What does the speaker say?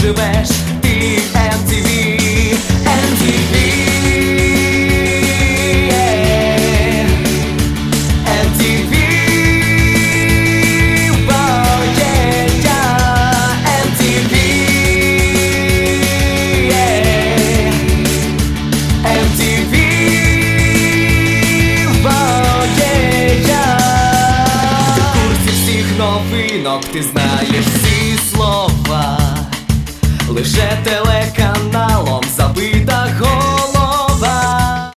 живеш, ти MTV, MTV, MTV, MTV, MTV, ти в курсі всіх новинок, ти знаєш всі слова. Лише телеканалом